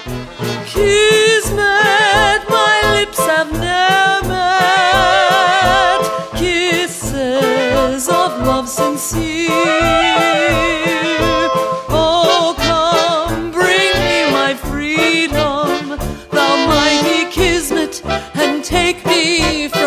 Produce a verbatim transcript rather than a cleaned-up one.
Kismet, my lips have ne'er met, kisses of love sincere. Oh, come, bring me my freedom, thou mighty Kismet, and take me